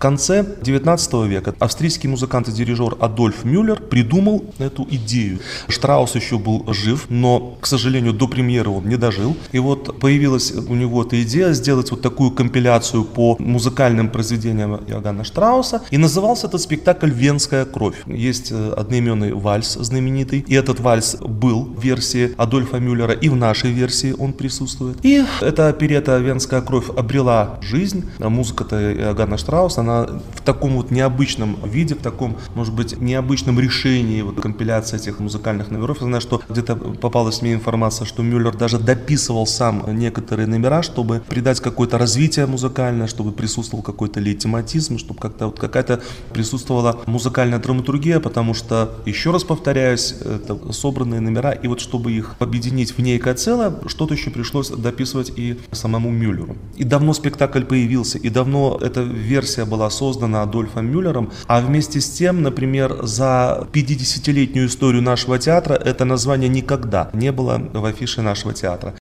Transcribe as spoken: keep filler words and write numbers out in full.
конце девятнадцатого века австрийский музыкант и дирижер Адольф Мюллер придумал эту идею. Штраус еще был жив, но, к сожалению, до премьеры он не дожил. И вот появилась у него эта идея сделать вот такую компиляцию по музыкальным произведениям Иоганна Штрауса. И назывался этот спектакль «Венская кровь». Есть одноименный вальс знаменитый. И этот вальс был в версии Адольфа Мюллера, и в нашей версии он присутствует. И эта оперетта «Венская кровь» обрела жизнь. Музыка-то Иоганна Штрауса, она в таком вот необычном виде, в таком, может быть, необычном решении вот, компиляции этих музыкальных номеров. Я знаю, что где-то попалась мне информация, что Мюллер даже дописывал сам некоторые номера, чтобы придать какое-то развитие музыкальное, чтобы присутствовал какой-то лейтмотизм, чтобы как-то вот какая-то присутствовала музыкальная драматургия, потому что, еще раз повторяюсь, это собранные номера, и вот чтобы их объединить в некое целое, что-то еще пришлось дописывать и самому Мюллеру. И давно спектакль появился, и давно эта версия была создана Адольфом Мюллером, а вместе с тем, например, за пятидесятилетнюю историю нашего театра это название никогда не было в афише нашего театра.